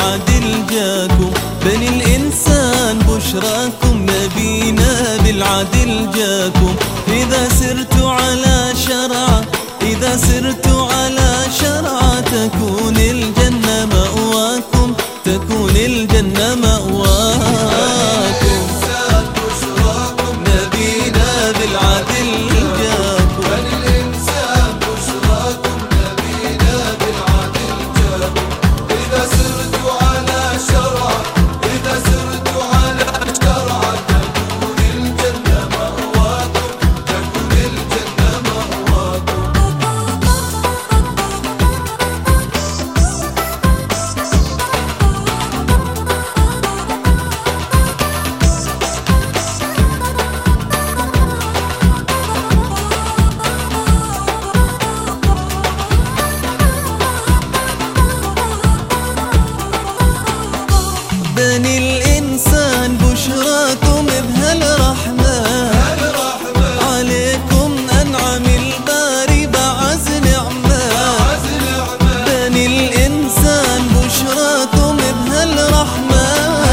بالعدل جاكم، بني الإنسان بشراكم، نبينا بالعدل جاكم. إذا سرتوا على شرعه، إذا سرتوا على شرعه، تكون الجنة مأواكم، تكون الجنة مأواكم. نبينا بالعدل جاكم، بني الإنسان بشراكم، نبينا بالعدل جاكم. إذا سرتوا على شرعه، إذا سرتوا على شرعه، تكون الجنة مأواكم، تكون الجنة مأواكم. بني الإنسان بشراكم بهالرحمة، عليكم أنعم الباري بعز نعمة. بني الإنسان بشراكم بهالرحمة،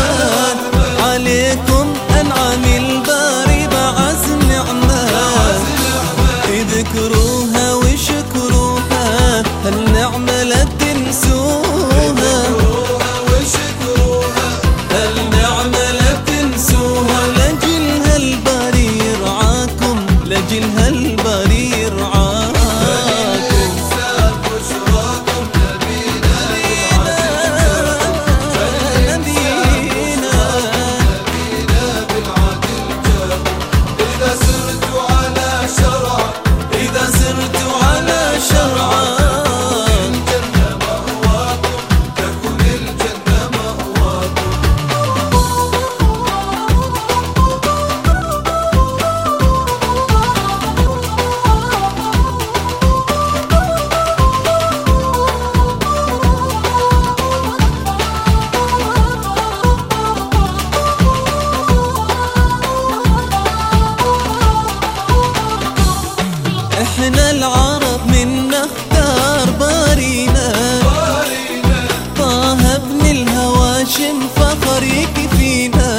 عليكم أنعم الباري بعز نعمة. اذكروها واشكروها، هالنعمة لا تنسوها. لجلها الباري يرعاكم. الإنسان بشراكم، نبينا بالعدل جاكم. إذا سرتوا على شرعه، إذا سرتوا على شرعه، الجنة مأواكم، تكون الجنة مأواكم. احنا العرب منا اختار بارينا، طه ابن الهواشم فخر يكفينا.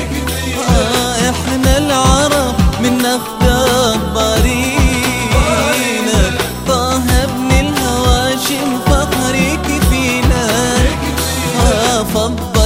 احنا العرب منا اختار بارينا، طه ابن الهواشم فخر يكفينا. فضل